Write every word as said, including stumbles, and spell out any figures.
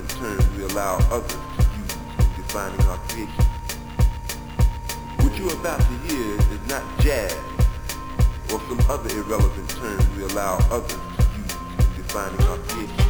irrelevant terms we allow others to use in defining our creation. What you're about to hear is not jazz or some other irrelevant term we allow others to use in defining our creation.